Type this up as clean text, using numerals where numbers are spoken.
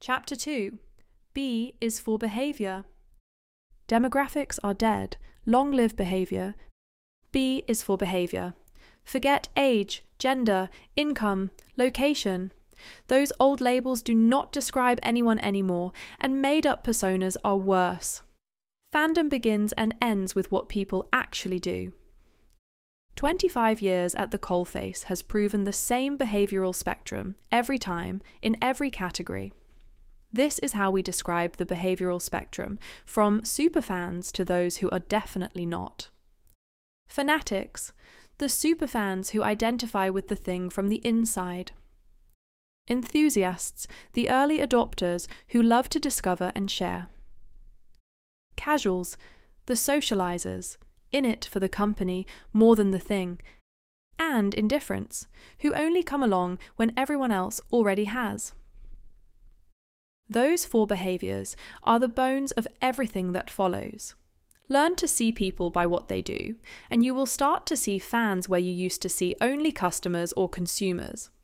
Chapter 2. B is for behavior. Demographics are dead. Long live behavior. B is for behavior. Forget age, gender, income, location. Those old labels do not describe anyone anymore, and made-up personas are worse. Fandom begins and ends with what people actually do. 25 years at the coalface has proven the same behavioural spectrum every time, in every category. This is how we describe the behavioural spectrum, from superfans to those who are definitely not. Fanatics, the superfans who identify with the thing from the inside. Enthusiasts, the early adopters who love to discover and share. Casuals, the socializers, in it for the company more than the thing. And indifferents, who only come along when everyone else already has. Those four behaviours are the bones of everything that follows. Learn to see people by what they do, and you will start to see fans where you used to see only customers or consumers.